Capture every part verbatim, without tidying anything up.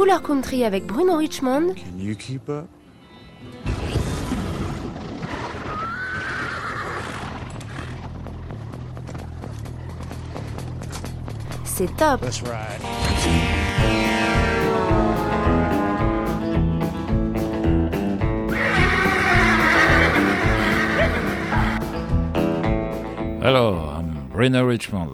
Couleur Country avec Bruno Richmond. Can you keep up? C'est top. That's right. Alors, Bruno Richmond.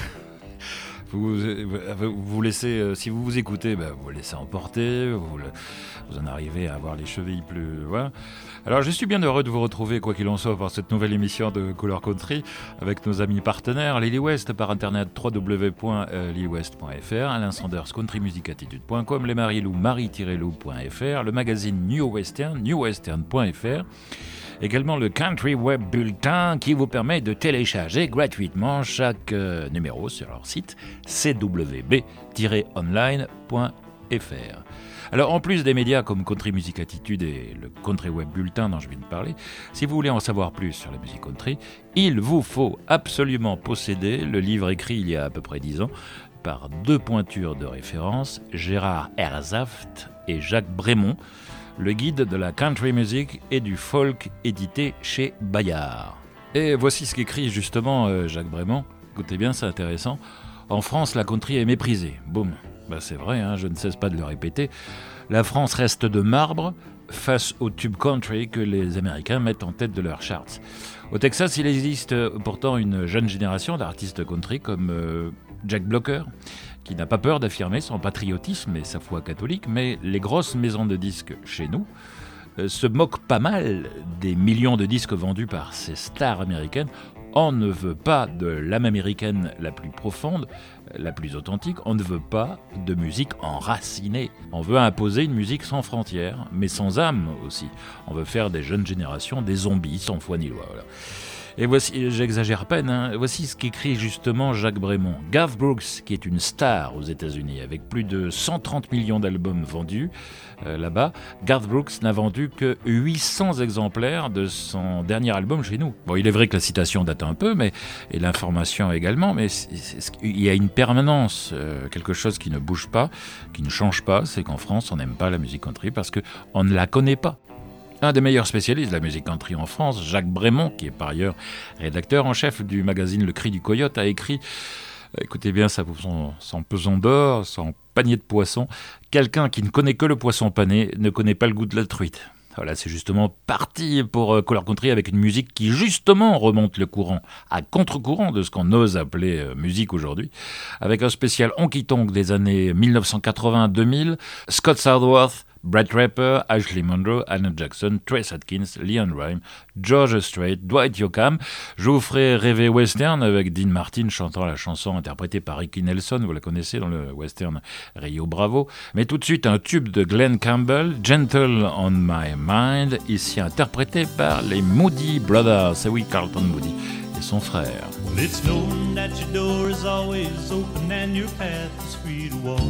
Vous, vous, vous laissez, si vous vous écoutez, ben vous vous laissez emporter, vous, vous en arrivez à avoir les chevilles plus... Voilà. Alors je suis bien heureux de vous retrouver, quoi qu'il en soit, pour cette nouvelle émission de Couleur Country, avec nos amis partenaires, Lily West par internet w w w point lily west point f r, Alain Sanders, country music attitude point com, les Marie-Lou, marie tiret lou point f r, le magazine New Western, new western point f r, également le Country Web Bulletin qui vous permet de télécharger gratuitement chaque euh, numéro sur leur site c w b tiret online point f r. Alors en plus des médias comme Country Music Attitude et le Country Web Bulletin dont je viens de parler, si vous voulez en savoir plus sur la musique country, il vous faut absolument posséder le livre écrit il y a à peu près dix ans par deux pointures de référence, Gérard Herzaft et Jacques Brémond, le guide de la country music et du folk édité chez Bayard. Et voici ce qu'écrit justement euh, Jacques Brémond. Écoutez bien, c'est intéressant. En France, la country est méprisée. Boum. Ben c'est vrai, hein, je ne cesse pas de le répéter. La France reste de marbre face au tube country que les Américains mettent en tête de leurs charts. Au Texas, il existe pourtant une jeune génération d'artistes country comme euh, Jack Blocker, qui n'a pas peur d'affirmer son patriotisme et sa foi catholique, mais les grosses maisons de disques chez nous euh, se moquent pas mal des millions de disques vendus par ces stars américaines. On ne veut pas de l'âme américaine la plus profonde, la plus authentique, on ne veut pas de musique enracinée. On veut imposer une musique sans frontières, mais sans âme aussi. On veut faire des jeunes générations des zombies sans foi ni loi. Voilà. Et voici, j'exagère à peine, hein, voici ce qu'écrit justement Jacques Brémond. Garth Brooks, qui est une star aux États-Unis, avec plus de cent trente millions d'albums vendus euh, là-bas, Garth Brooks n'a vendu que huit cents exemplaires de son dernier album chez nous. Bon, il est vrai que la citation date un peu, mais, et l'information également, mais c'est, c'est, il y a une permanence, euh, quelque chose qui ne bouge pas, qui ne change pas, c'est qu'en France, on n'aime pas la musique country parce qu'on ne la connaît pas. Un des meilleurs spécialistes de la musique country en France, Jacques Brémond, qui est par ailleurs rédacteur en chef du magazine Le Cri du Coyote, a écrit, écoutez bien, ça vous son, son pesant d'or, son panier de poisson, quelqu'un qui ne connaît que le poisson pané ne connaît pas le goût de la truite. Voilà, c'est justement parti pour Couleur Country avec une musique qui justement remonte le courant, à contre-courant de ce qu'on ose appeler euh, musique aujourd'hui, avec un spécial honky-tonk des années dix-neuf cent quatre-vingts à deux mille, Scott Southworth, Brett Rapper, Ashley Monroe, Alan Jackson, Trace Atkins, Leon Rhyme, George Strait, Dwight Yoakam. Je vous ferai rêver western avec Dean Martin chantant la chanson interprétée par Ricky Nelson, vous la connaissez dans le western Rio Bravo. Mais tout de suite un tube de Glenn Campbell, Gentle on My Mind, ici interprété par les Moody Brothers. C'est oui, Carlton Moody et son frère. Well, it's knowing that your door is always open and your path is free to walk.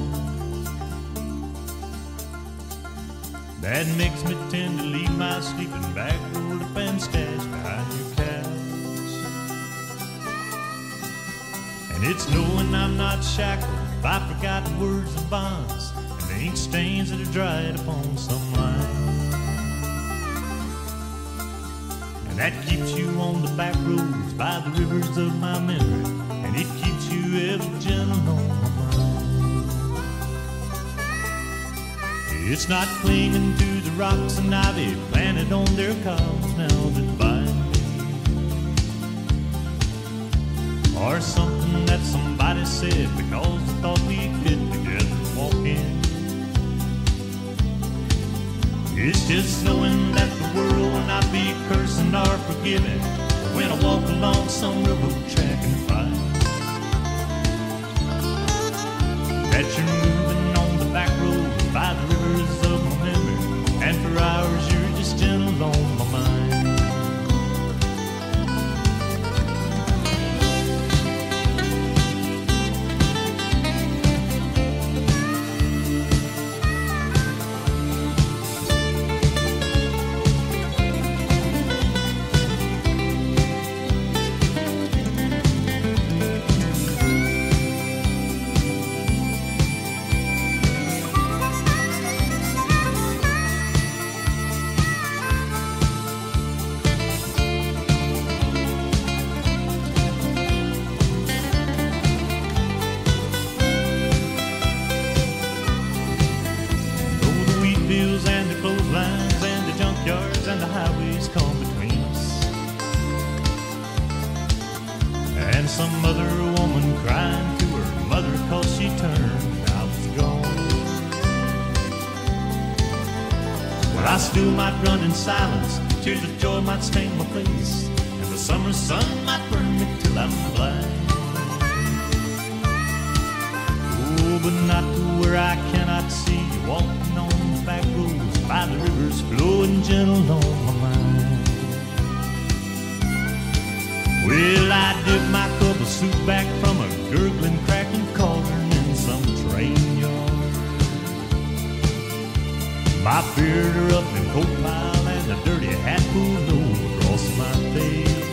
That makes me tend to leave my sleeping bag rolled up and stashed behind your couch. And it's knowing I'm not shackled by forgotten words and bonds and the ink stains that are dried upon some line. And that keeps you on the back roads by the rivers of my memory, and it keeps you ever gentle on my mind. It's not clinging to the rocks and ivy planted on their columns now that bind me, or something that somebody said because they thought we fit together walk in. It's just knowing that the world will not be cursing or forgiving when I walk along some railroad track and find that you're moving on the back road by the rivers of my memory, and for hours you're just gentle on my mind. mother woman crying to her mother 'cause she turned I was gone. Well, I still might run in silence, tears of joy might stain my face, and the summer sun might burn me till I'm blind. Oh, but not to where I cannot see you walking on the back roads by the rivers flowing gentle on my mind. Well, I dip my cup of soup back from a gurgling, cracking cauldron in some train yard. My beard are up in coal pile and a dirty hat pulled over across my face.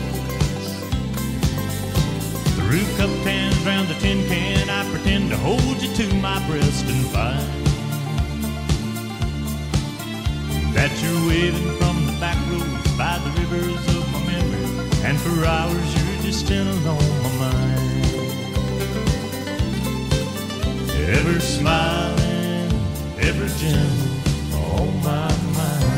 The roof cup hands round the tin can, I pretend to hold you to my breast and find that you're waving from the back roads by the rivers of my memory, and for hours you're just chilling on my mind. Ever smiling, ever gentle on my mind.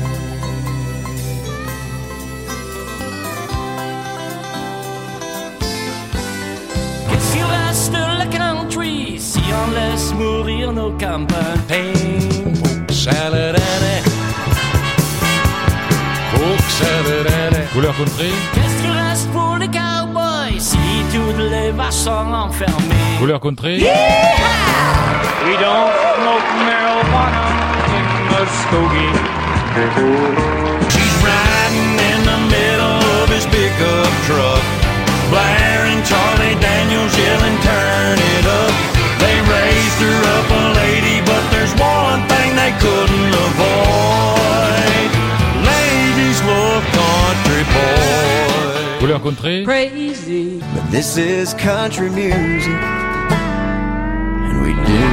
Qu'est-ce qu'il reste de la country si on laisse mourir nos campagnes? Couleur country. Qu'est-ce qu'il reste pour les cowboys si toutes les vaches sont enfermées? Couleur country. We don't smoke marijuana in Muskogee. She's riding in the middle of his pickup truck, blaring Charlie Daniels, yelling, turn it up. They raised her up a lady, but there's one thing they couldn't avoid. Ladies love country boys. Couleur country. Crazy. But this is country music, and we do.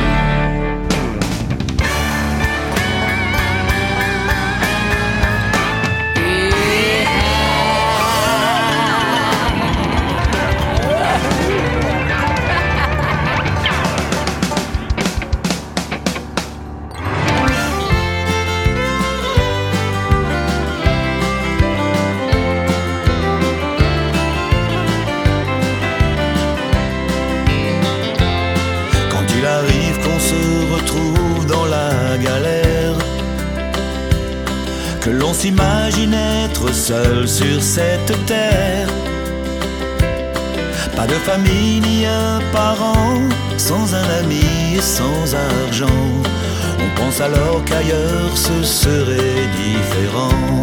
Que l'on s'imagine être seul sur cette terre, pas de famille ni un parent, sans un ami et sans argent. On pense alors qu'ailleurs ce serait différent.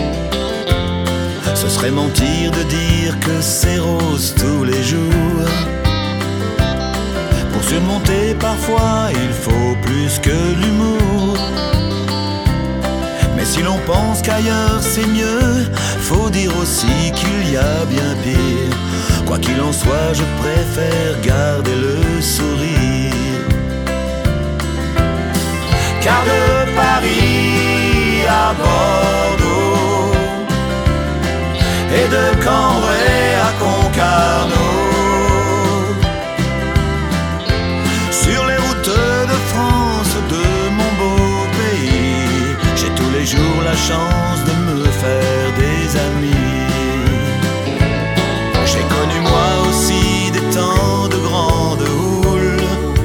Ce serait mentir de dire que c'est rose tous les jours. Pour surmonter parfois il faut plus que l'humour. Mais si l'on pense qu'ailleurs c'est mieux, faut dire aussi qu'il y a bien pire. Quoi qu'il en soit, je préfère garder le sourire. Car de Paris à Bordeaux et de Cambrai à Concarneau, sur les routes de France de mon beau pays, j'ai tous les jours la chance de me faire des amis. J'ai connu moi aussi des temps de grande houle.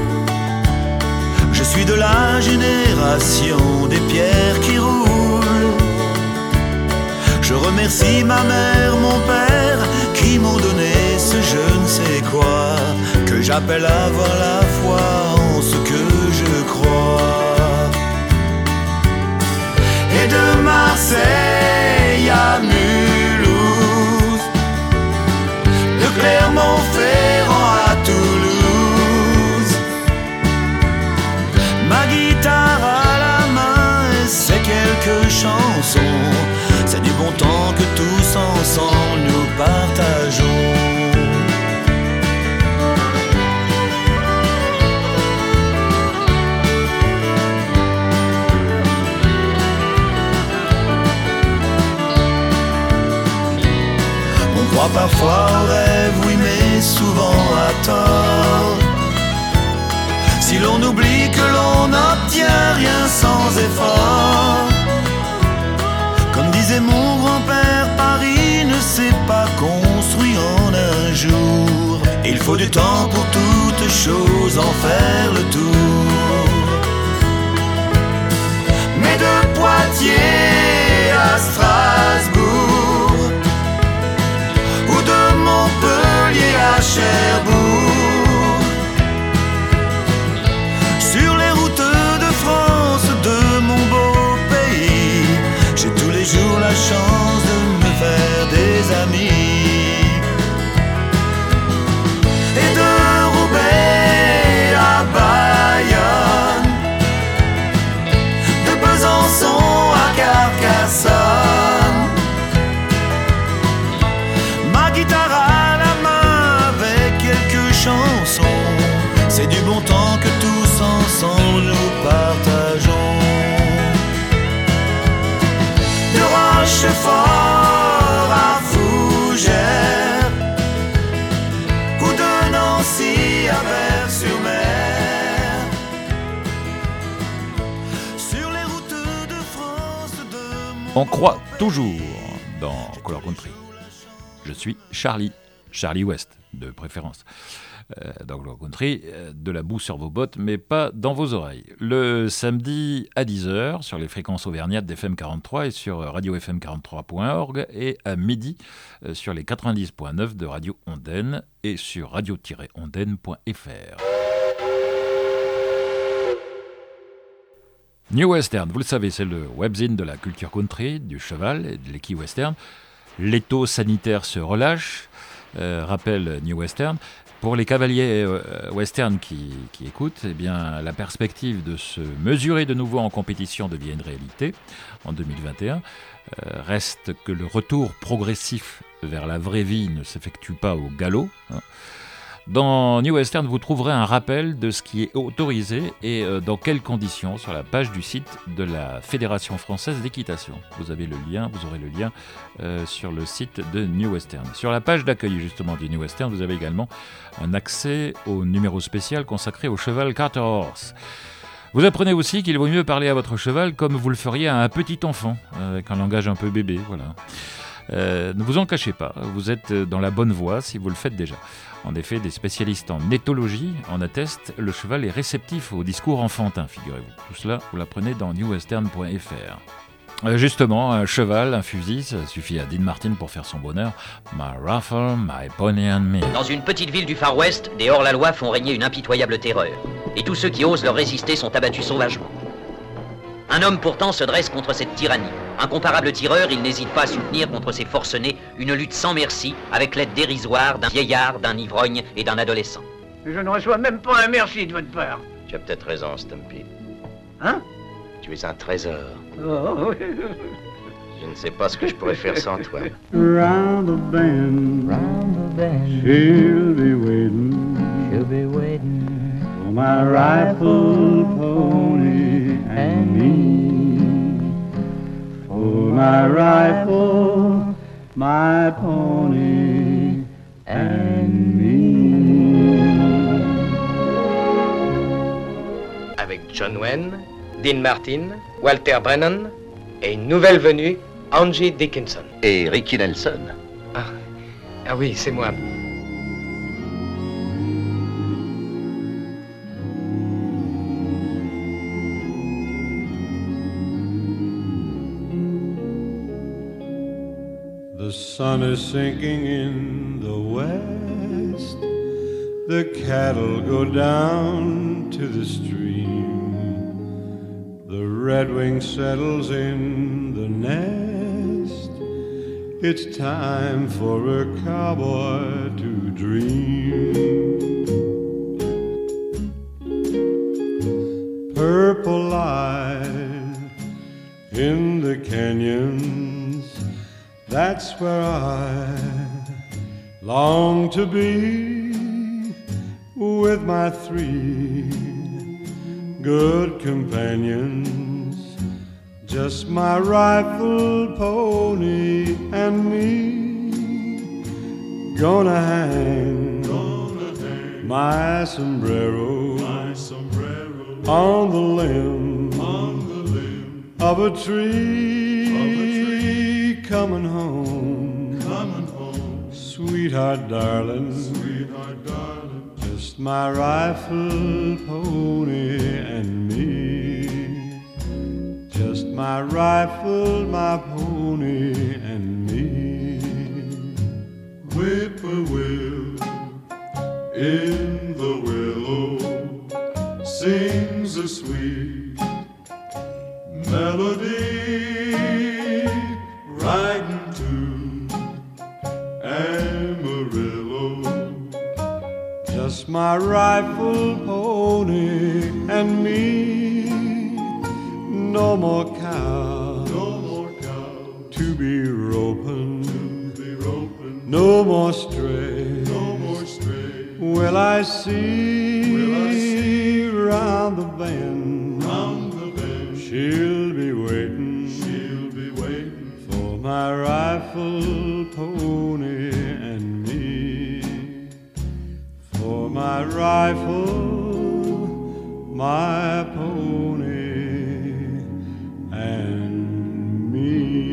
Je suis de la génération des pierres qui roulent. Je remercie ma mère, mon père, qui m'ont donné ce je ne sais quoi, que j'appelle avoir la foi en ce que je crois. Et de Marseille à Mulhouse, de Clermont-Ferrand à Toulouse, ma guitare à la main et ces quelques chansons, c'est du bon temps que tous ensemble nous partageons. On croit parfois au rêve, oui, mais souvent à tort. Si l'on oublie que l'on n'obtient rien sans effort. Comme disait mon grand-père, Paris ne s'est pas construit en un jour. Il faut du temps pour toute chose, en faire le tour. Mais de Poitiers à Strasbourg, ou de Montpellier à Cherbourg, sur les routes de France, de mon beau pays, j'ai tous les jours la chance de me faire des amis. Et de Roubaix à Bayonne, de Besançon à Carcassonne, ma guitare à la main avec quelques chansons, c'est du bon temps que tous ensemble nous partageons. De Rochefort à Fougères, ou de Nancy à Vers-sur-Mer, sur les routes de France, de mon... On croit toujours dans Color Country. Je suis Charlie, Charlie West, de préférence. Euh, dans Color Country, euh, de la boue sur vos bottes, mais pas dans vos oreilles. Le samedi à dix heures, sur les fréquences auvergnates d'F M quarante-trois et sur radio F M quarante-trois point org, et à midi, euh, sur les quatre-vingt-dix point neuf de Radio Ondaine et sur radio tiret ondaine point f r. New Western, vous le savez, c'est le webzine de la culture country, du cheval et de l'équipe western. L'étau sanitaire se relâche, euh, rappelle New Western. Pour les cavaliers euh, western qui, qui écoutent, eh bien, la perspective de se mesurer de nouveau en compétition devient une réalité en deux mille vingt et un. Euh, reste que le retour progressif vers la vraie vie ne s'effectue pas au galop, hein. Dans New Western, vous trouverez un rappel de ce qui est autorisé et euh, dans quelles conditions sur la page du site de la Fédération française d'équitation. Vous avez le lien, vous aurez le lien euh, sur le site de New Western. Sur la page d'accueil justement du New Western, vous avez également un accès au numéro spécial consacré au cheval Carter Horse. Vous apprenez aussi qu'il vaut mieux parler à votre cheval comme vous le feriez à un petit enfant, avec un langage un peu bébé, voilà. Euh, ne vous en cachez pas, vous êtes dans la bonne voie si vous le faites déjà. En effet, des spécialistes en éthologie en attestent, le cheval est réceptif au discours enfantin, figurez-vous. Tout cela, vous l'apprenez dans new western point f r. Euh, justement, un cheval, un fusil, ça suffit à Dean Martin pour faire son bonheur. My rifle, my pony and me. Dans une petite ville du Far West, des hors-la-loi font régner une impitoyable terreur. Et tous ceux qui osent leur résister sont abattus sauvagement. Un homme pourtant se dresse contre cette tyrannie. Incomparable tireur, il n'hésite pas à soutenir contre ces forcenés une lutte sans merci avec l'aide dérisoire d'un vieillard, d'un ivrogne et d'un adolescent. Je ne reçois même pas un merci de votre part. Tu as peut-être raison, Stumpy. Hein? Tu es un trésor. Oh, oui. Je ne sais pas ce que je pourrais faire sans toi. Round the bend, round the bend, she'll be waiting, she'll be waiting for my rifle, pony and me. For my rifle, my pony and me. Avec John Wayne, Dean Martin, Walter Brennan et une nouvelle venue, Angie Dickinson. Et Ricky Nelson. Ah, ah oui, c'est moi. The sun is sinking in the west. The cattle go down to the stream. The redwing settles in the nest. It's time for a cowboy to dream. Purple light in the canyons, that's where I long to be with my three good companions, just my rifle, pony, and me. Gonna hang, Gonna hang my, sombrero my sombrero on the limb, on the limb of a tree. Of a tree. Coming home, coming home, sweet Sweetheart, darling, sweetheart, darling, just my rifle, pony, and me. Just my rifle, my pony, and me. Whippoorwill in the willow sings a sweet melody, riding to Amarillo. Just my rifle, pony, and me. No more cows, no more cows to be roping, to be roping. No more stray, no more stray. Will I see, will I see round the bend, round the bend. She'll be waiting, she'll be waiting for my rifle, pony, and me. For my rifle, my pony, and me.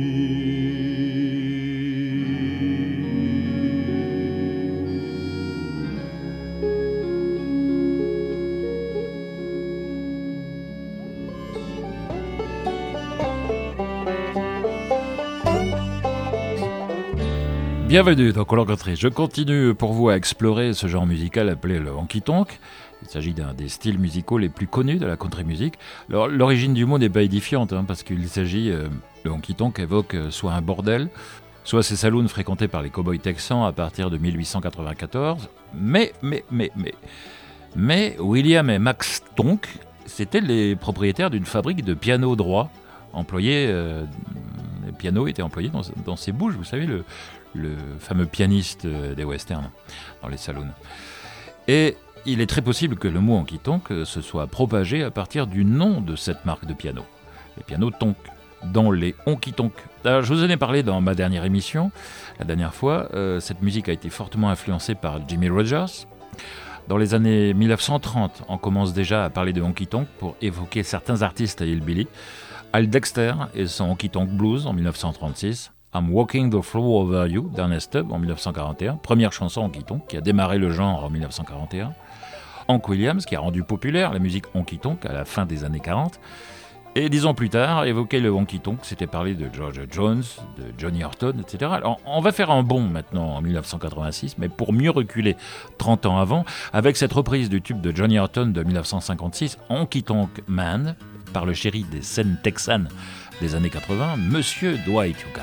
Bienvenue dans Color Country. Je continue pour vous à explorer ce genre musical appelé le honky-tonk. Il s'agit d'un des styles musicaux les plus connus de la country music. Alors, l'origine du mot n'est pas édifiante, hein, parce qu'il s'agit, euh, le honky-tonk évoque euh, soit un bordel, soit ces saloons fréquentés par les cow-boys texans à partir de mille huit cent quatre-vingt-quatorze. Mais, mais, mais, mais, mais William et Max Tonk, c'étaient les propriétaires d'une fabrique de pianos droits, employés, euh, les pianos étaient employés dans, dans ces bouges, vous savez, le, le fameux pianiste des westerns dans les saloons. Et il est très possible que le mot honky-tonk se soit propagé à partir du nom de cette marque de piano, les pianos Tonk, dans les honky-tonk. Alors, je vous en ai parlé dans ma dernière émission, la dernière fois. Euh, cette musique a été fortement influencée par Jimmie Rogers. Dans les années mille neuf cent trente, on commence déjà à parler de honky-tonk pour évoquer certains artistes hillbilly. Al Dexter et son honky-tonk blues en mille neuf cent trente-six. I'm Walking the Floor Over You d'Ernest Tubb en mille neuf cent quarante et un, première chanson honky-tonk qui a démarré le genre en mille neuf cent quarante et un. Hank Williams qui a rendu populaire la musique honky-tonk à la fin des années quarante. Et dix ans plus tard, évoquer le honky-tonk, c'était parler de George Jones, de Johnny Horton, et cetera. Alors, on va faire un bond maintenant en mille neuf cent quatre-vingt-six, mais pour mieux reculer trente ans avant, avec cette reprise du tube de Johnny Horton de mille neuf cent cinquante-six, Honky Tonk Man, par le chéri des scènes texanes des années quatre-vins, Monsieur Dwight Yoakam.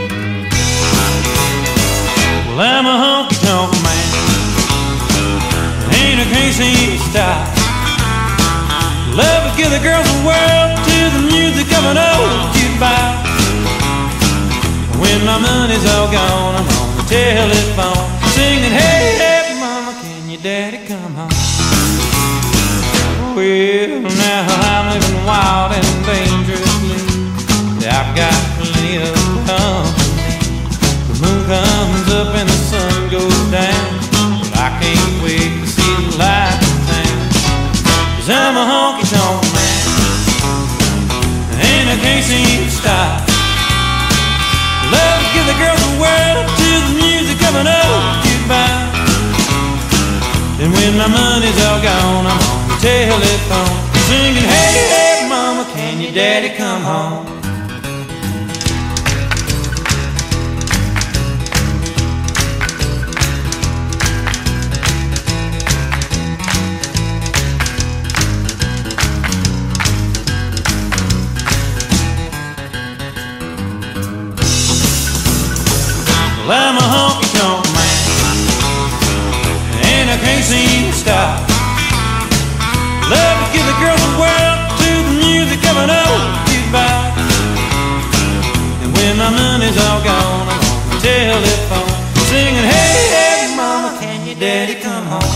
Well, I'm a honky-tonk man, ain't a crazy style. Love to give the girls the world to the music of an old jukebox. When my money's all gone, I'm on the telephone singing, hey, hey, mama, can your daddy come home? Well, now I'm living wild and dangerously. I've got plenty of company. The moon comes up and the sun goes down, but I can't wait to see the light of town. 'Cause I'm a honky-tonk man, and I can't seem to stop. Love to give the girls the world to the music of an old jukebox. And when my money's all gone, I'm on the telephone singing, hey, hey, mama, can your daddy come home? Well, I'm a honky-tonk man, and I can't seem to stop. Love to give the girls the world to the music of an old jukebox. And when my money's all gone, I'm on the telephone singing, hey, hey, mama, can your daddy come home?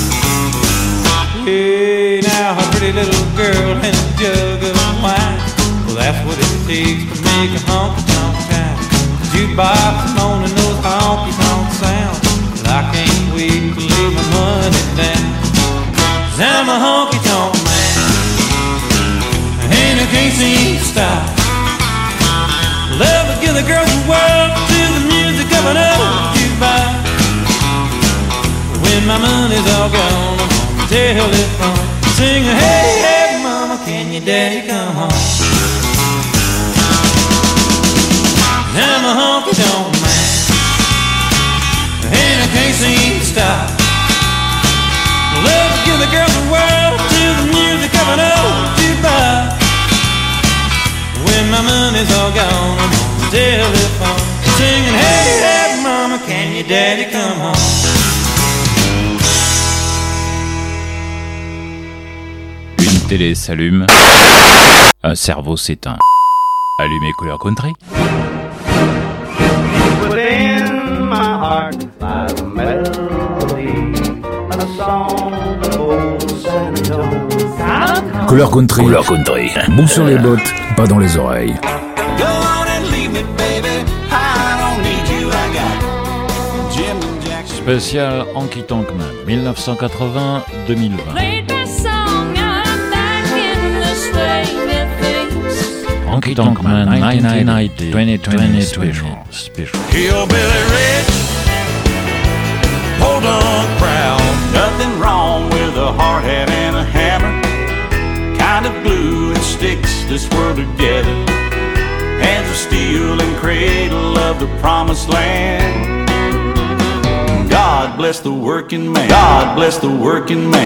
Hey, now a pretty little girl and a jug of wine, well, that's what it takes to make a honky-tonk town. Jukebox moaning those honky-tonk sounds, but I can't wait to lay my money down. 'Cause I'm a honky-tonk man, and I can't seem to stop. Love to give the girls the world to the music of an old jukebox. When my money's all gone, I'm gonna telephone, sing, hey, hey, mama, can your daddy come home? I'm a honky-tonk man, and I can't seem to stop. Love to give the girls the world to the music of an old jukebox. When my money's all gone, I'm on the telephone, singing, hey, hey, mama, can your daddy come home? Une télé s'allume, un cerveau s'éteint. Allumez Couleur Country. Within my heart lies a melody, a song of old San Antonio. Couleur Country. Couleur Country. Bout sur les bottes, pas dans les oreilles. Go on and leave me, baby. I don't need you. I got Jim and Jackson. Spécial Honky Tonk Man, dix-neuf cent quatre-vingts à deux mille vingt. Honky Tonk Man nineteen ninety, twenty twenty special. special. Hillbilly rich, podunk proud. Nothing wrong with a hard hat and a hammer. Kind of glue and sticks this world together. Hands of steel and cradle of the promised land. God bless the working man. God bless the working man.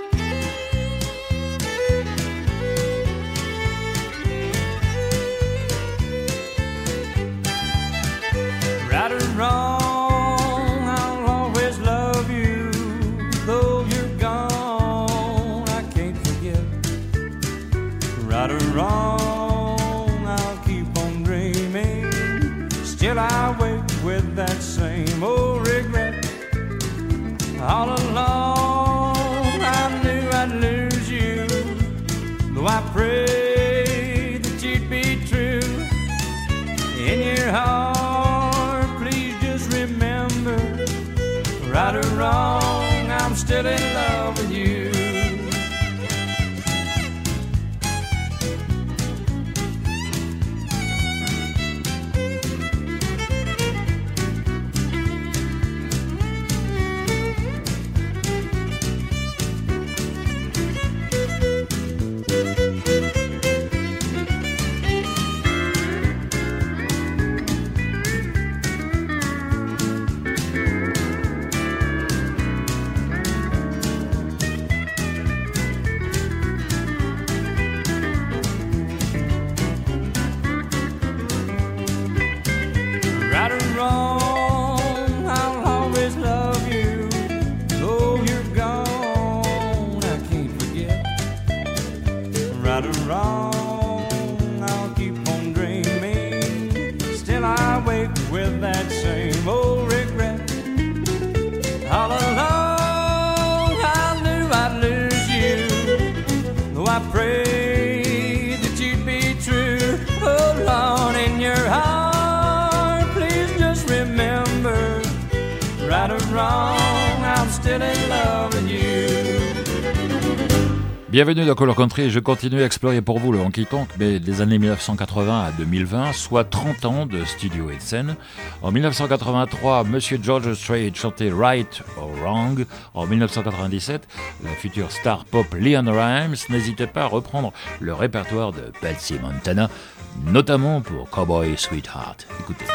Right or wrong, I'll always love you. Though you're gone, I can't forget. Right or wrong, I'll keep on dreaming. Still I wait with that same old regret. All along, I knew I'd lose you. Though I prayed that you'd be true. In your heart, please just remember, right or wrong, I'm still in love with you. Right or wrong, I'll always love you. Though you're gone, I can't forget. Right or wrong, I'll keep on dreaming. Still I wake with that same old regret. All along, I knew I'd lose you. Though I prayed that you'd be true. Oh Lord, in your heart, remember, right or wrong, I'm still in love with you. Bienvenue dans Couleur Country, je continue à explorer pour vous le honky tonk, mais des années dix-neuf cent quatre-vingts à deux mille vingt, soit trente ans de studio et de scène. En dix-neuf cent quatre-vingt-trois, Monsieur George Strait chantait Right or Wrong. En dix-neuf cent quatre-vingt-dix-sept, la future star pop LeAnn Rimes n'hésitait pas à reprendre le répertoire de Patsy Montana, notamment pour Cowboy Sweetheart. Écoutez.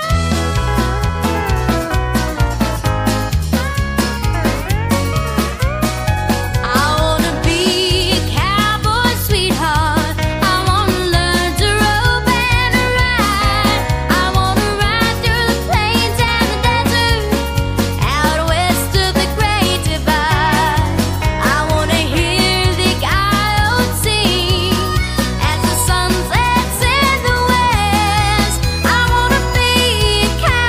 Sun sets in the west. I wanna be a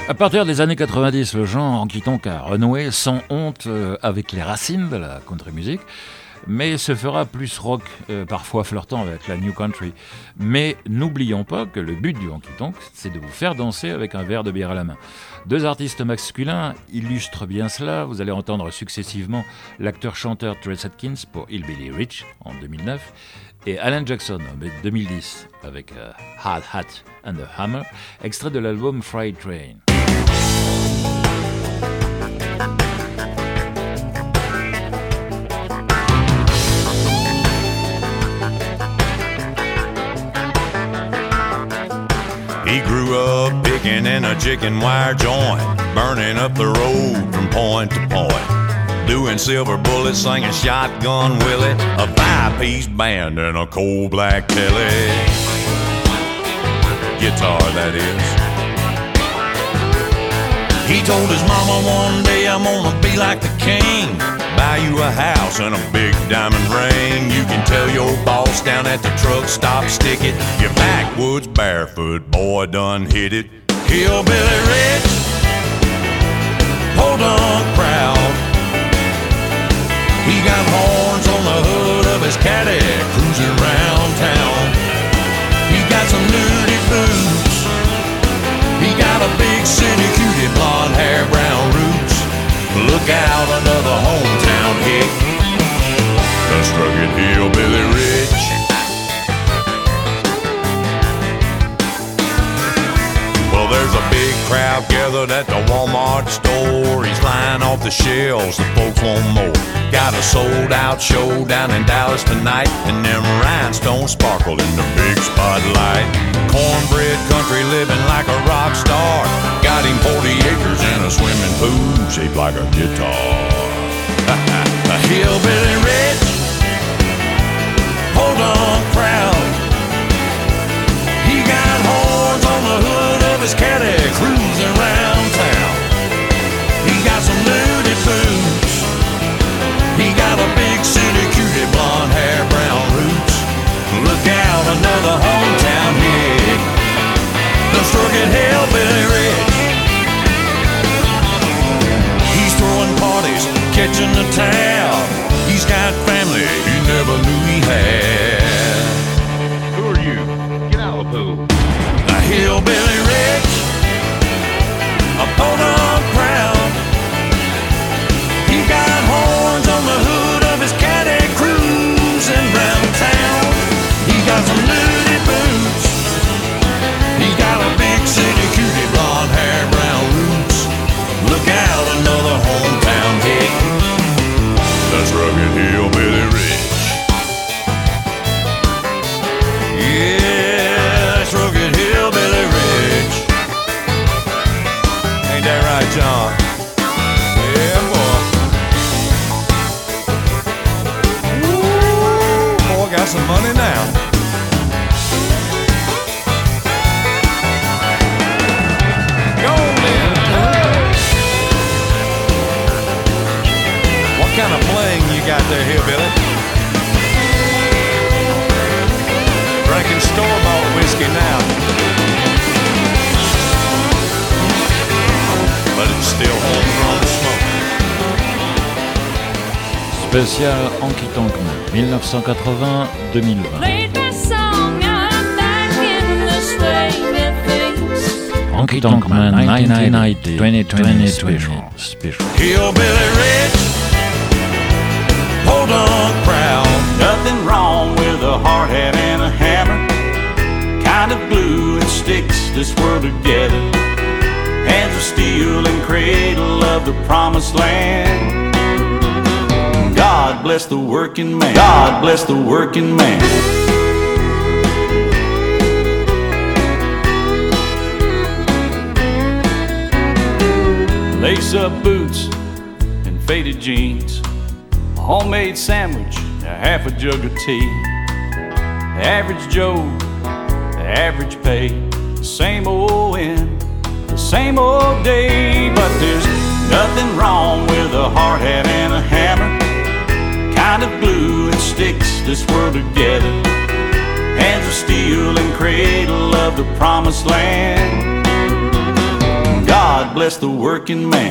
À partir des années quatre-vingt-dix, le genre honky-tonk a renoué sans honte euh, avec les racines de la country music, mais se fera plus rock, euh, parfois flirtant avec la new country. Mais n'oublions pas que le but du honky-tonk, c'est de vous faire danser avec un verre de bière à la main. Deux artistes masculins illustrent bien cela. Vous allez entendre successivement l'acteur-chanteur Trace Atkins pour Hillbilly Rich en deux mille neuf et Alan Jackson en deux mille dix avec uh, Hard Hat and the Hammer, extrait de l'album Freight Train. He grew up picking in a chicken wire joint, burning up the road from point to point, doing silver bullets, singing Shotgun Willie, a five-piece band and a coal black telly. Guitar, that is. He told his mama one day, I'm gonna be like the king, buy you a house and a big diamond ring. You can tell your boss down at the truck stop, stick it. Your backwoods barefoot boy done hit it. Hillbilly Rich, hold on crowd. He got horns on the hood of his caddy, cruising round town. He got some nudie boots. He got a big city cutie, blonde hair, brown roots. Look out, another hometown hick, the struggling hillbilly rich. Well, there's a big crowd gathered at the Walmart store. He's flying off the shelves, the folks want more. Got a sold-out show down in Dallas tonight, and them rhinestones sparkle in the big spotlight. Cornbread country living like a rock star. Got him forty acres and a swimming pool shaped like a guitar. A hillbilly rich, hold on crowd. He got horns on the hood of his caddy, cruising around town. He got some nudie boots. He got a big city cutie, blonde hair, brown roots. Look out, another hometown hick, the struggling hillbilly rich. He's throwing parties, catching the town. He's got family he never knew he had. Who are you? Get out of the pool. A hillbilly rich, a podunk crowd. He got horns on the hood of his caddy, cruising round town. He got some nudie boots. He got a big city cutie, blonde hair, brown roots. Look out, another hometown hick, that's rugged hillbilly rich. Yeah, that's rugged hillbilly rich. Ain't that right, John? Yeah, boy. Ooh, boy, got some money now. Go then. What kind of playing you got there, hillbilly? Drinking store-bought whiskey now, but it's still homegrown smoke. Spécial Honky Tonk Man, dix-neuf cent quatre-vingts à deux mille vingt. Honky Tonk Man nineteen ninety, twenty twenty special. special. Hillbilly rich, hold on crowd. Nothing wrong with a hard hat and a hammer. Kind of glue and sticks this world together. Hands of steel and cradle of the promised land. God bless the working man. God bless the working man. Lace-up boots and faded jeans, a homemade sandwich, a half a jug of tea. The average Joe, the average pay, the same old end, the same old day. But there's nothing wrong with a hard hat and a hammer. Kind of glue and sticks this world together. Hands of steel and cradle of the promised land. God bless the working man.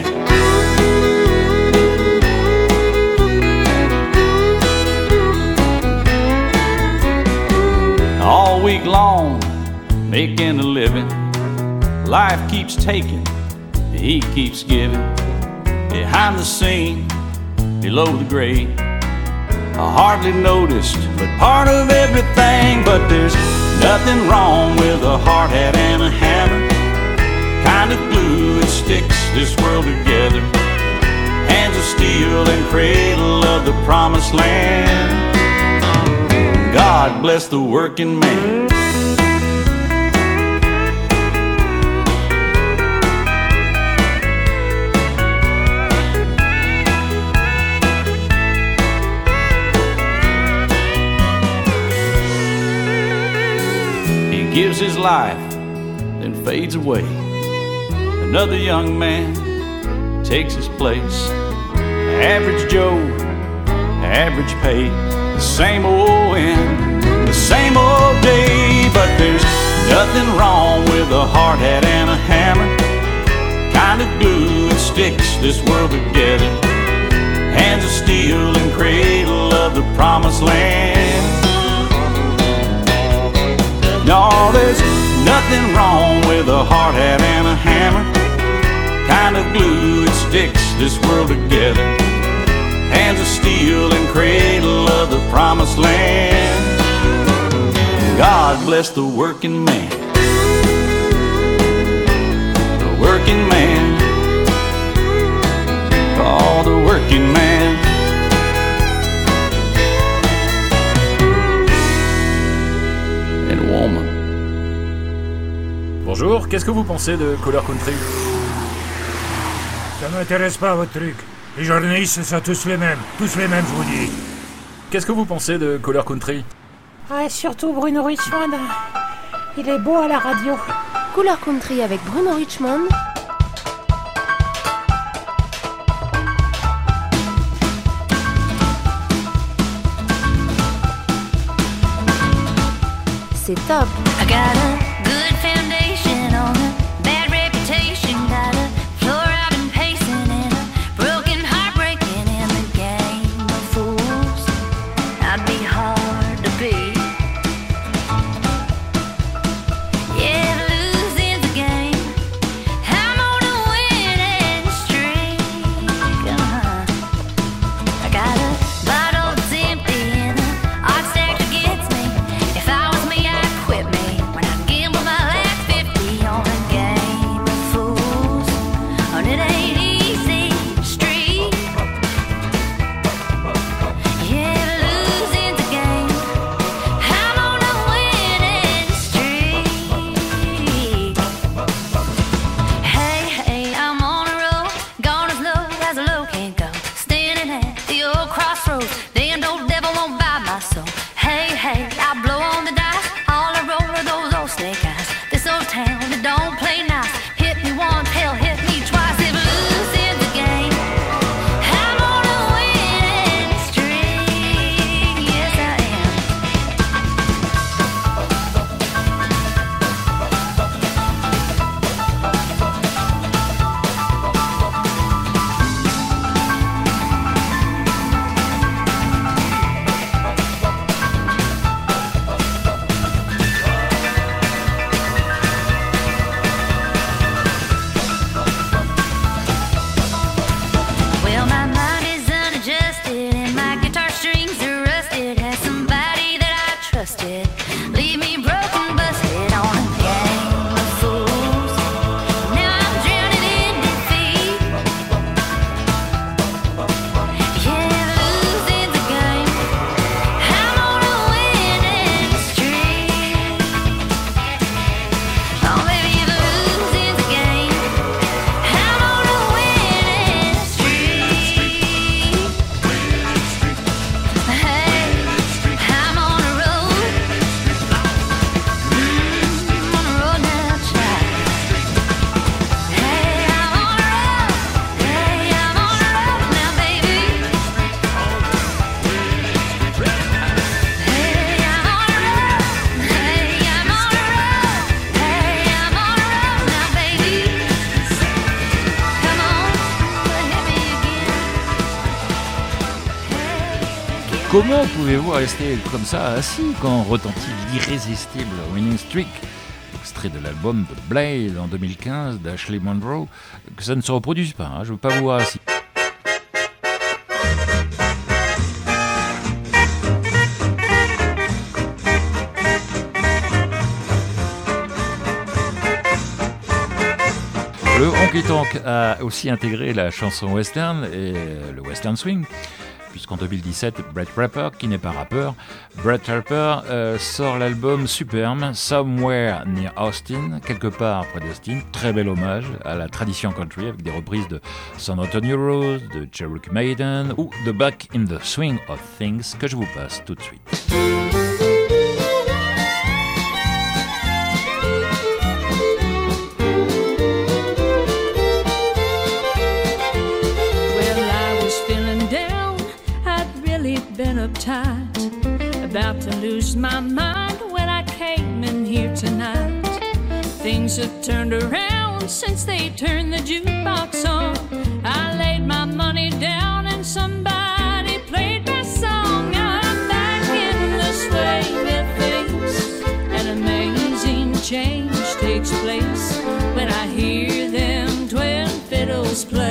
All week long, making a living. Life keeps taking, he keeps giving. Behind the scene, below the grave, I hardly noticed, but part of everything. But there's nothing wrong with a hard hat and a hammer, kind of glue that sticks this world together. Hands of steel and cradle of the promised land. God bless the working man. He gives his life, then fades away. Another young man takes his place. Average Joe, average pay, the same old end, the same old day. But there's nothing wrong with a hard hat and a hammer, kind of glue that sticks this world together. Hands of steel and cradle of the promised land. No, there's nothing wrong with a hard hat and a hammer, kind of glue that sticks this world together. Hands of steel and cradle of the promised land. God bless the working man. The working man. Oh, the working man. And woman. Bonjour, qu'est-ce que vous pensez de Couleur Country? Ça m'intéresse pas votre truc. Les journalistes sont tous les mêmes. Tous les mêmes, je vous dis. Qu'est-ce que vous pensez de Couleur Country? Ah, surtout Bruno Richmond. Il est beau à la radio. Couleur Country avec Bruno Richmond. C'est top. I got a good foundation on a bad reputation. Got a floor I've been pacing in a broken heart breaking in the game of fools. I'd be hard to beat. Yeah, losing's the game. I'm on a winning streak. Uh-huh. I got a bottle that's empty and a odd stack that gets me. If I was me, I'd quit me when I gamble my last fifty on a game of fools. On it ain't easy street. Yeah, losing's a game. I'm on a winning streak. Hey, hey, I'm on a roll, gone as low as a low can go. Standing at the old crossroads, the end old devil won't buy my soul. Hey, hey, I blow on the dice, all I roll are those old snake eyes. This old town, it don't play nice. Hit me once, hell, hit me twice. If losing's the game, I'm on a winning streak. Yes, I am. Well, my mind is unadjusted and my guitar strings are rusted. Has somebody that I trusted leave me broken, busted on a game of fools. Now I'm drowning in defeat. Yeah, losing's a game. I'm on a winning streak. Oh, baby, losing's a game. I'm on a winning streak. Hey, I'm on a road. Comment pouvez-vous rester comme ça assis quand retentit l'irrésistible Winning Streak, extrait de l'album The Blade en deux mille quinze d'Ashley Monroe, que ça ne se reproduise pas, hein, je ne veux pas vous voir assis. Le honky tonk a aussi intégré la chanson western et le western swing, puisqu'en deux mille dix-sept, Brett Harper, qui n'est pas rappeur, Brett Harper euh, sort l'album superbe Somewhere Near Austin, quelque part près d'Austin, très bel hommage à la tradition country avec des reprises de San Antonio Rose, de Cherokee Maiden ou de Back in the Swing of Things que je vous passe tout de suite. Been uptight, about to lose my mind when I came in here tonight. Things have turned around since they turned the jukebox on. I laid my money down and somebody played my song. Now I'm back in the swing of things. An amazing change takes place when I hear them twin fiddles play.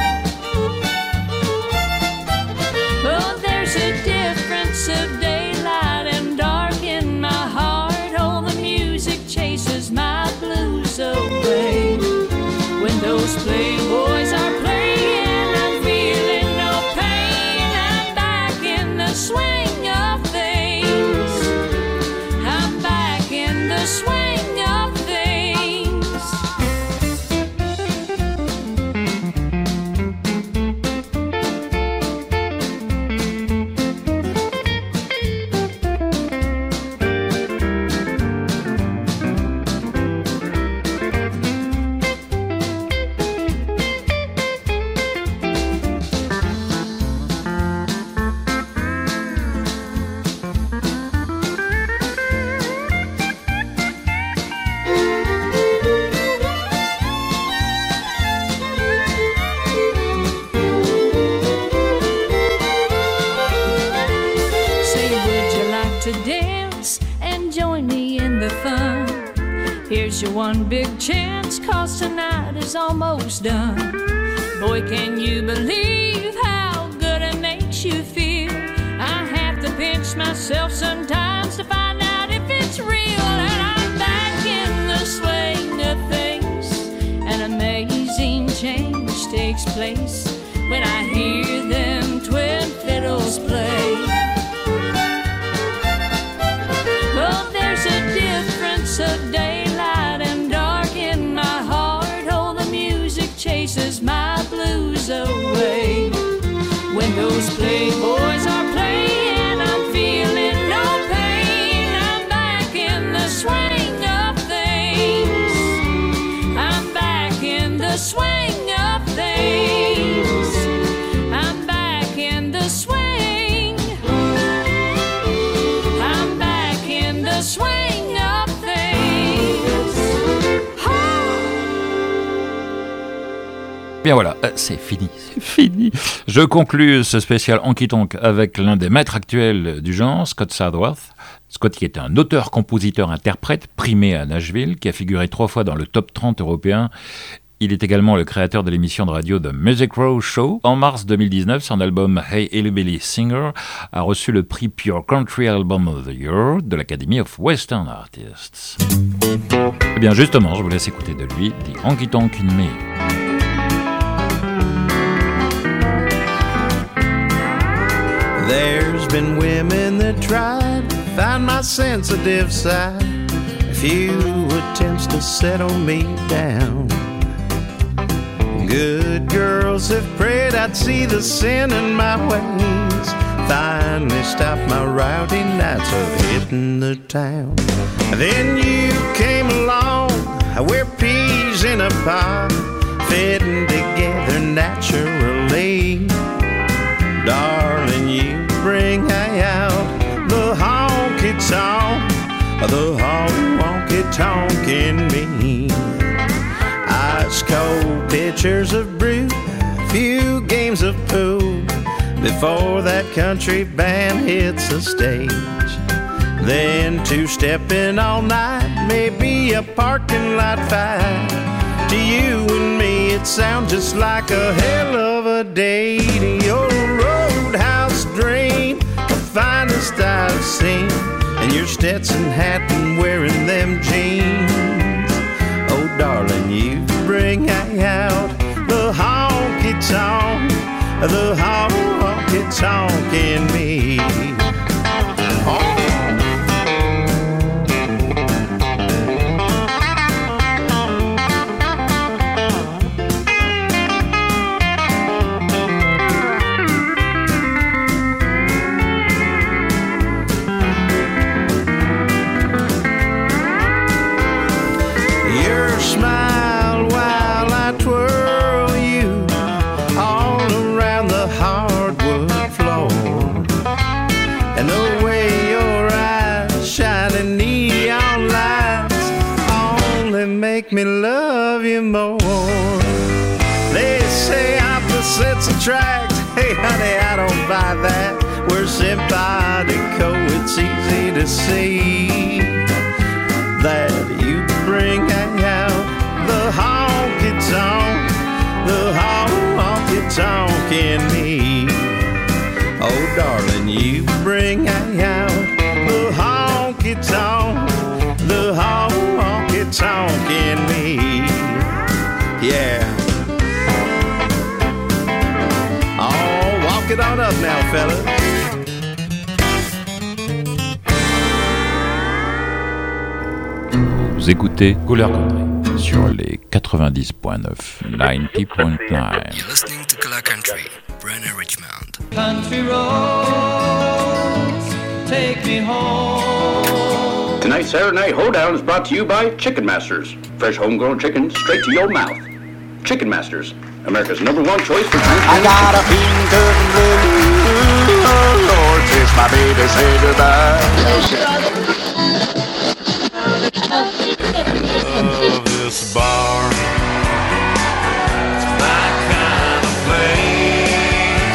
Of daylight and dark in my heart. Oh, the music chases my blues away. When those playboys are playing, I'm feeling no pain. I'm back in the swing of things. I'm back in the swing of things. Here's your one big chance, cause tonight is almost done. Boy, can you believe how good it makes you feel? I have to pinch myself sometimes to find out if it's real. And I'm back in the swing of things. An amazing change takes place when I hear them twin fiddles play. Oh, there's a difference of daylight and dark in my heart. Oh, the music chases my blues away. When those playboys are playing, I'm feeling no pain. I'm back in the swing of things. I'm back in the swing of things. I'm back in the swing. I'm back in the swing of things. Oh. Bien voilà, c'est fini, c'est fini. Je conclus ce spécial Honky Tonk avec l'un des maîtres actuels du genre, Scott Southworth. Scott qui est un auteur, compositeur, interprète, primé à Nashville, qui a figuré trois fois dans le top trente européen. Il est également le créateur de l'émission de radio The Music Row Show. En mars deux mille dix-neuf, son album Hey Hillbilly Singer a reçu le prix Pure Country Album of the Year de l'Academy of Western Artists. Eh bien justement, je vous laisse écouter de lui The Honky Tonk in Me. There's been women that tried to find my sensitive side. A few attempts to settle me down. Good girls have prayed I'd see the sin in my ways. Finally stopped my rowdy nights of hitting the town. Then you came along, we're peas in a pod, fitting together naturally. Darling, you bring out the honky-tonk, the honky-tonk in me. Ice cold pitchers of brew, few games of pool, before that country band hits the stage. Then two-stepping all night, maybe a parking lot fight. To you and me, it sounds just like a hell of a day. To your roadhouse dream, the finest I've seen, and your Stetson hat and wearing them jeans. Oh, darling, you bring out the honky-tonk, the honky-tonk in me. Oh. Smile while I twirl you all around the hardwood floor, and the way your eyes shining neon lights only make me love you more. They say opposites attract. Hey honey, I don't buy that. We're simpatico. It's easy to see that you bring out the honky-tonk, the honky-tonk in me. Oh, darling, you bring out the honky-tonk, the honky-tonk in me. Yeah. Oh, walk it on up now, fellas. Vous écoutez Couleur Country sur les quatre-vingt-dix point neuf, ninety point nine. You're listening to Couleur Country, Brenner Richmond. Country roads, take me home. Tonight's Saturday Night Hoedown is brought to you by Chicken Masters. Fresh homegrown chicken straight to your mouth. Chicken Masters, America's number one choice for Thanksgiving. I got a feeling cousin blue. Oh, Lord, kiss my baby, say goodbye. Of this bar, it's my kind of place.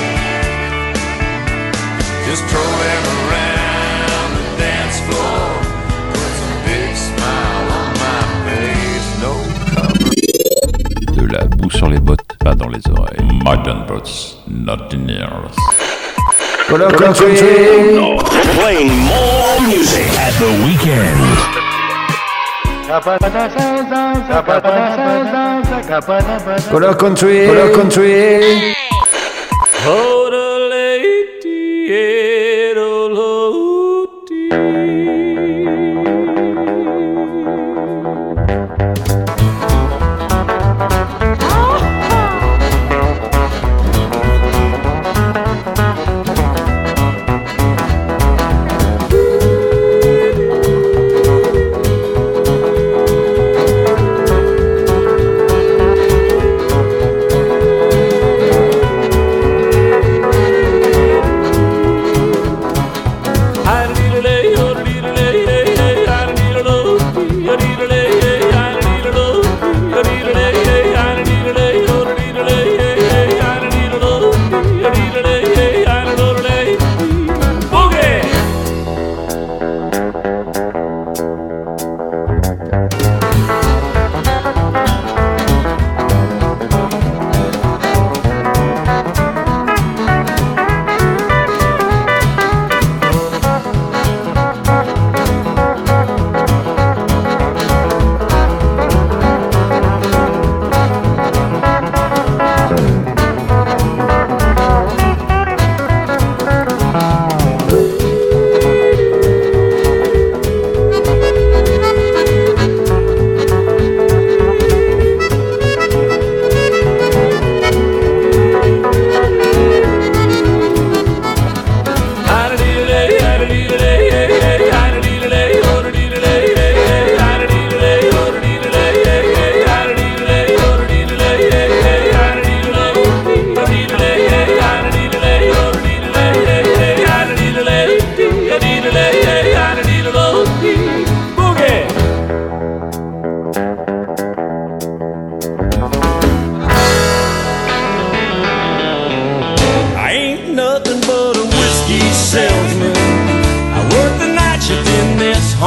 Just throw them around the dance floor, puts a big smile on my face. No cover. De la boue sur les bottes, pas dans les oreilles. Modern Boats, not in ears. Couleur Country. Playing more music at the weekend. Couleur Country. Couleur Country. Oh, the lady, eh, oh,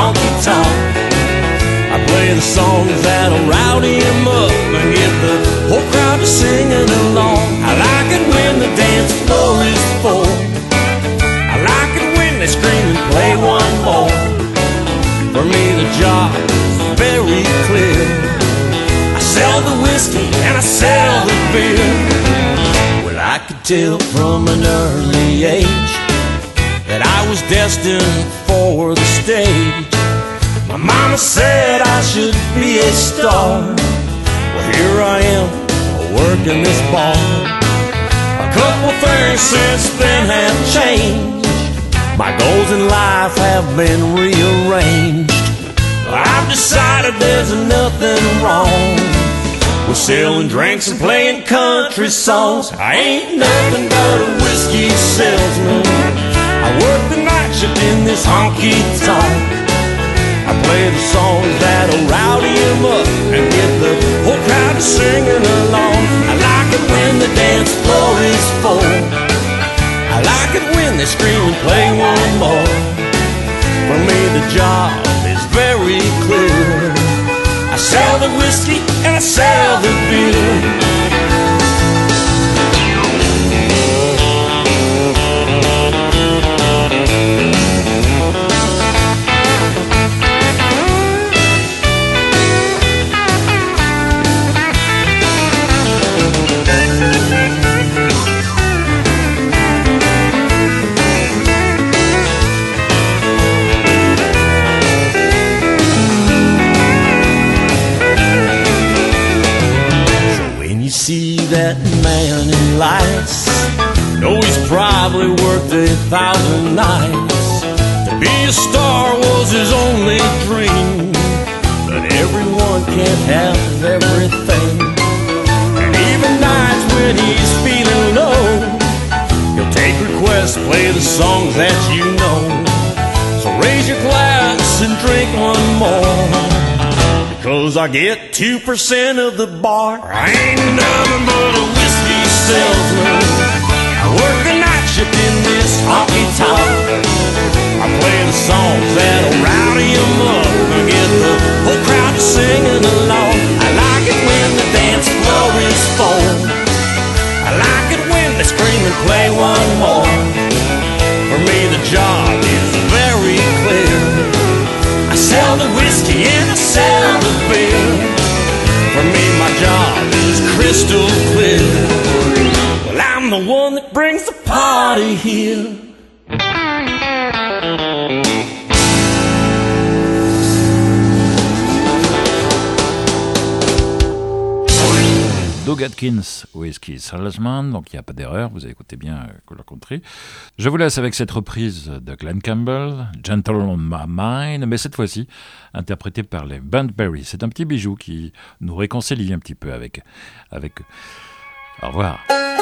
honky-tonk. I play the songs that'll rowdy 'em up and get the whole crowd to singing along. I like it when the dance floor is full. I like it when they scream and play one more. For me the job is very clear. I sell the whiskey and I sell the beer. Well, I could tell from an early age that I was destined for the stage. My mama said I should be a star. Well, here I am, working this bar. A couple things since then have changed. My goals in life have been rearranged. I've decided there's nothing wrong with selling drinks and playing country songs. I ain't nothing but a whiskey salesman. I work the night shift in this honky-tonk. I play the songs that'll rowdy 'em up and get the whole crowd singing along. I like it when the dance floor is full. I like it when they scream and play one more. For me the job is very clear. I sell the whiskey and I sell the beer. See that man in lights, know he's probably worked a thousand nights. To be a star was his only dream, but everyone can't have everything. And even nights when he's feeling low, he'll take requests, play the songs that you know. So raise your glass and drink one more, cause I get two percent of the bar. I ain't nothing but a whiskey salesman. I work the night shift in this honky-tonk. I play the songs that'll rowdy 'em up and get the whole crowd singing along. I like it when the dance floor is full. I like it when they scream and play one more. For me the job is very clear. I sell the whiskey and I sell the beer. For me my job is crystal clear. Well, I'm the one that brings the party here. Doug Atkins, Whiskey Salesman, donc il n'y a pas d'erreur, vous avez écouté bien euh, Colour Country. Je vous laisse avec cette reprise de Glenn Campbell, Gentle on My Mind, mais cette fois-ci interprétée par les Bunbury. C'est un petit bijou qui nous réconcilie un petit peu avec, avec eux. Au revoir.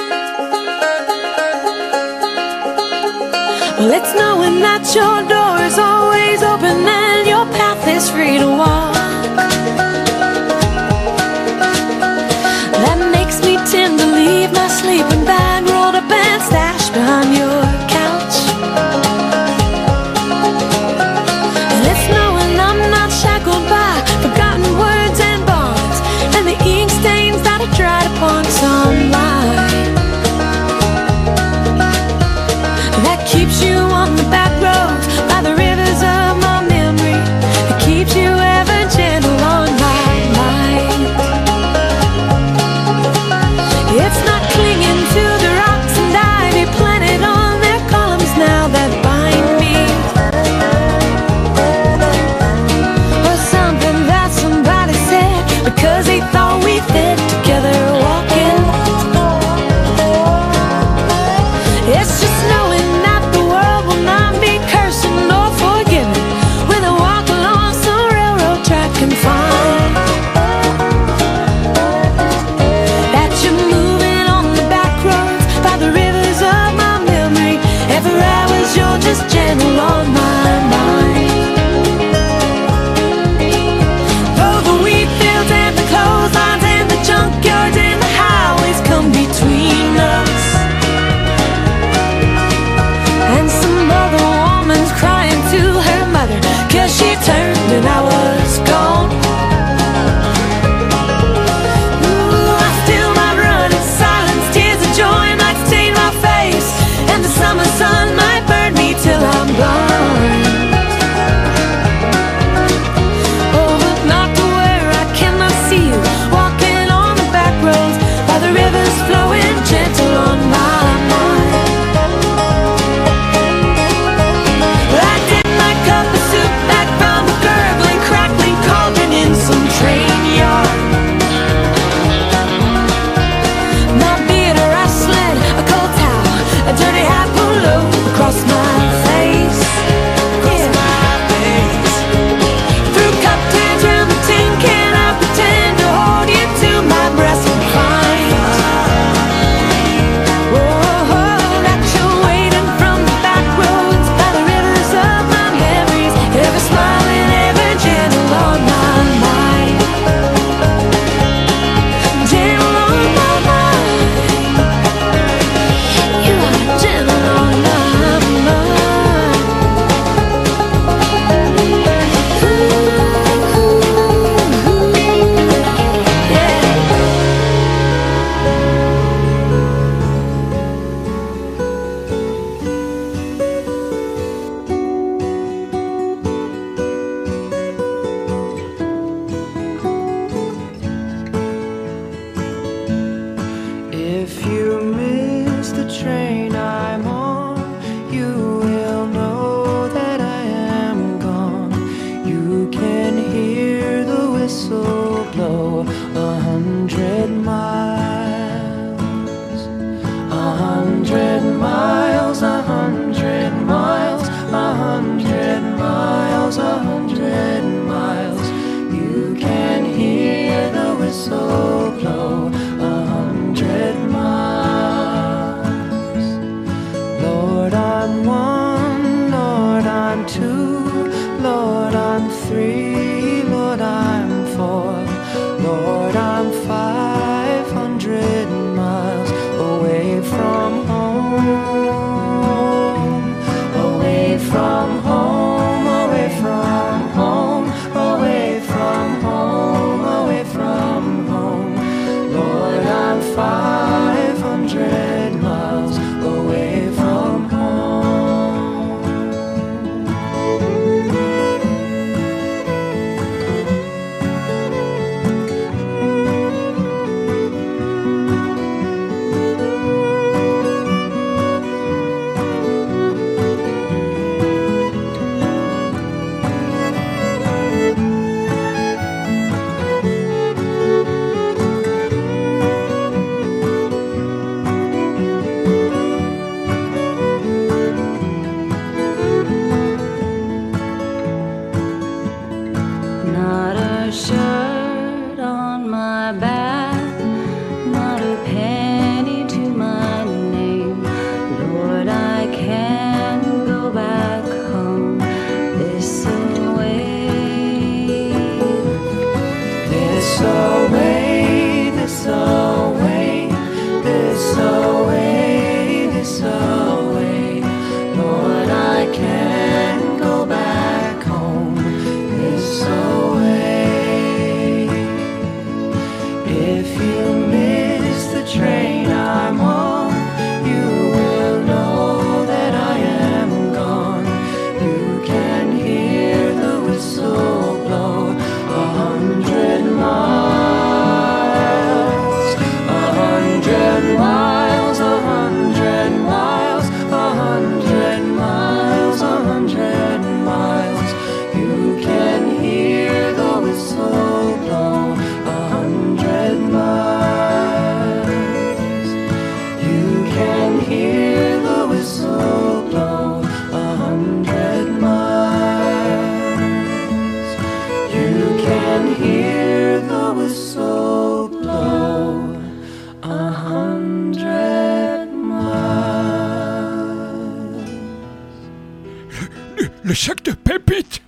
Well, it's knowing that your door is always open and your path is free to walk. That makes me tend to leave my sleeping bag rolled up and stashed behind your couch. And it's knowing I'm not shackled by forgotten words and bonds and the ink stains that are dried upon some line. That keeps you on the back roads by the rivers of my memory. whistle blow a hundred miles. A hundred miles, a hundred miles, a hundred miles, a hundred miles. You can hear the whistle blow a hundred miles. Lord, I'm one, Lord, I'm two, Lord, I'm three, Lord, I'm four, Lord, I'm five hundred miles away from home, away from home, away from home, away from home, away from home. Lord, I'm five hundred miles away from home. Not a shirt on my back, not a penny to my name. Lord, I can't go back home this away, this away, this away, this away, this away. Lord, I can't go back home this away. If you miss the train I'm on, you will know that I am gone. You can hear the whistle blow a hundred miles, a hundred miles, a hundred miles, a hundred miles, a hundred miles. You can hear the whistle blow a hundred miles. You can hear the whistle blow a hundred miles. You can hear the whistle blow a hundred miles. Le, le sac de pépites.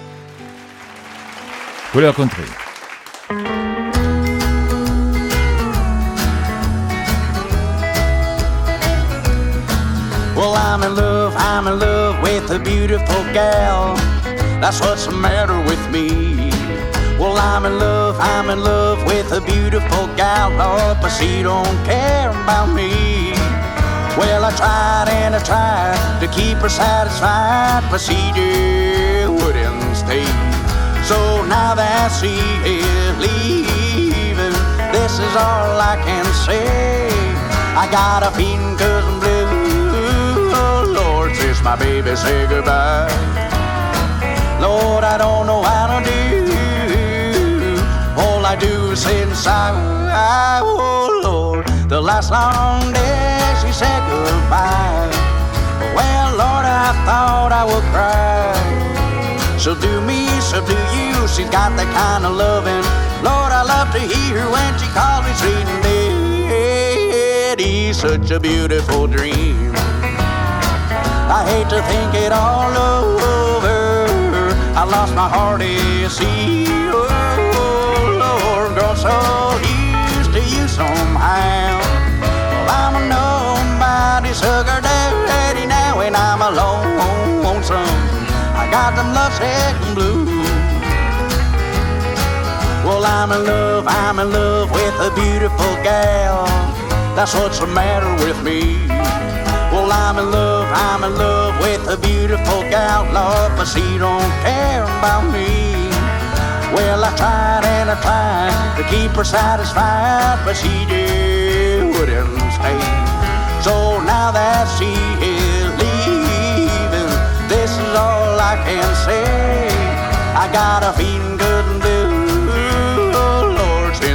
Couleur country. Well, I'm in love, I'm in love with a beautiful gal. That's what's the matter with me. Well, I'm in love, I'm in love with a beautiful gal. Oh, but she don't care about me. Well, I tried and I tried to keep her satisfied, but she just wouldn't stay. So now that she is leaving, this is all I can say. I got a feeling 'cause I'm blue. Oh Lord, since my baby say goodbye. Lord, I don't know how to do. All I do is sit inside. Oh Lord, the last long day she said goodbye. Well, Lord, I thought I would cry. She'll do me, she'll do you. She's got that kind of loving. Lord, I love to hear her when she calls me sweet and daddy. Such a beautiful dream. I hate to think it all over. I lost my heart, you see. Oh, Lord, girl, so used to you somehow. Well, I'm a nobody sugar daddy now, and I'm alone, lonesome. I got them lovesick and blue. Well, I'm in love, I'm in love with a beautiful gal. That's what's the matter with me. Well, I'm in love, I'm in love with a beautiful gal, Lord, but she don't care about me. Well, I tried and I tried to keep her satisfied, but she just wouldn't stay. So now that she is leaving, this is all I can say. I got a feeling good and blue.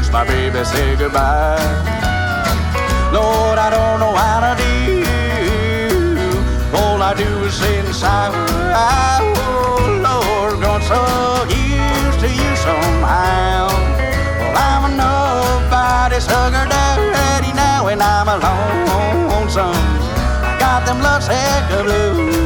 kiss my baby, say goodbye. Lord, I don't know how to do. All I do is say inside, oh Lord, got so used to you somehow. Well, I'm a nobody's hugger daddy now, and I'm a lonesome. I got them love sick blues.